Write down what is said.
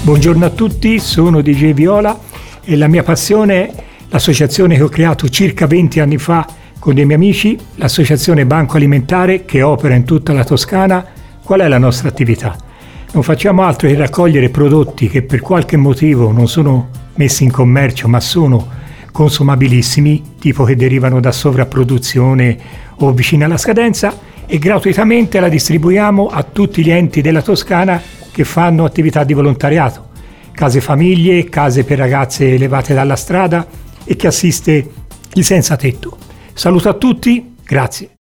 Buongiorno a tutti, sono DJ Viola e la mia passione, l'associazione che ho creato circa 20 anni fa con dei miei amici, l'associazione Banco Alimentare che opera in tutta la Toscana. Qual è la nostra attività? Non facciamo altro che raccogliere prodotti che per qualche motivo non sono messi in commercio ma sono consumabilissimi, tipo che derivano da sovrapproduzione o vicini alla scadenza, e gratuitamente la distribuiamo a tutti gli enti della Toscana che fanno attività di volontariato, case famiglie, case per ragazze levate dalla strada e che assiste i senza tetto. Saluto a tutti, grazie.